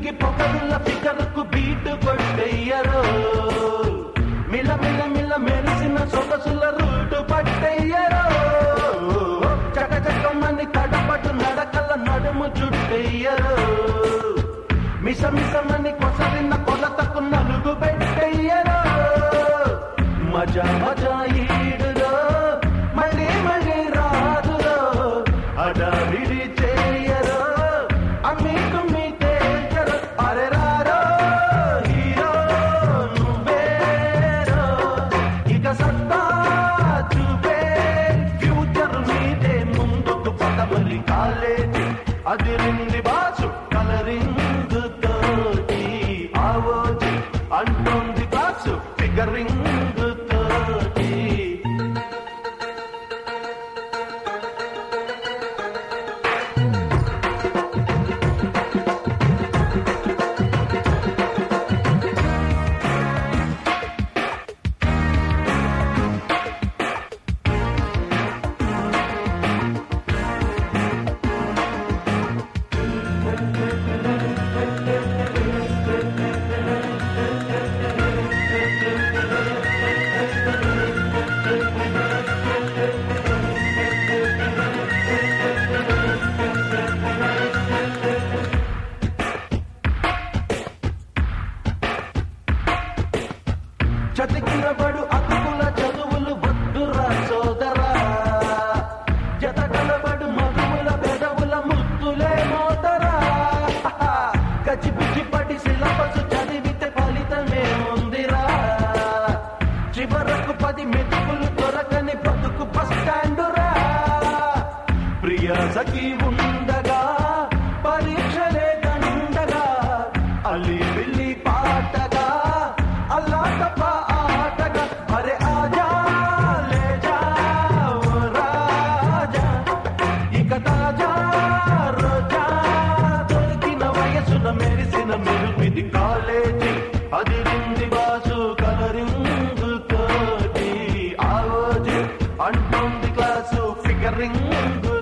పిరికి పొగరుల ఫిగర్కు బీటు కొట్టెయ్యరో మిల మిల మిల మెరిసిన సొగసుల రూటు పట్టెయ్యరో చక చకమని తడపటు నడకల నడుము చుట్టెయ్యరో మిస మిసమని కొసరిన కొలతకు నలుగు పెట్టెయ్యరో మజా మజా ఈడురో మళ్ళీ మళ్ళీ రాదురో అడావిడి చేయరో అమ్మి తుమ్మి తేజరో అరే రారో హీరో నువ్వేరో ఇక సత్తా చూపే ఫ్యూచర్ మీదే ముందుకు పదమరి కాలేజీ అదిరింది బాసు కలరింగ్ తోటి ఆవోజీ అంటోంది క్లాసు ఫిగరింగ్ తోటి చతికినబడు అతుకుల చదువులు వద్దురా సోదరా జతకలబడు మధువుల పెదవుల ముద్దులే మోతరా గజిబిజి పడి సిలబసు చదివితే ఫలితమే ఉందిరా చివరకు 10 మెతుకులు దొరకని బతుకు బస్ స్టాండురా ప్రియ సఖి ఉండగా పరీక్షలే దండగా అల్లి వెళ్ళి పాటగా అల్లా తప్ప ఆటగా అరే ఆజా లేజా ఓ రాజా ఇక తాజా రోజా దొరికిన వయసున మెరిసిన మెరుపిది కాలేజీ అదిరింది బాసు కలరింగ్ తోటి ఆవోజీ అంటుంది క్లాసు ఫిగరింగ్